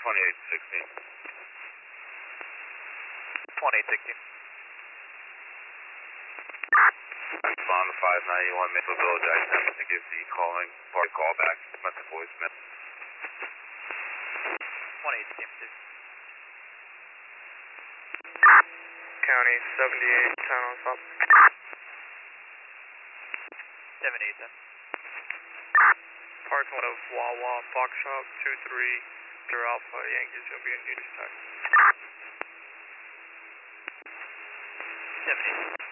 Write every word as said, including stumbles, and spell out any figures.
twenty-eight sixteen. twenty-eight sixteen. On five ninety-one Maple Village, I sent to give the calling or call back. Left a voicemail. twenty-eight sixteen. County seventy-eight ten on stop. seventy-eight ten. Parking lot of Wawa Box Shop two three Victor Alpha Yankees gonna be in unit time. seventy-eight.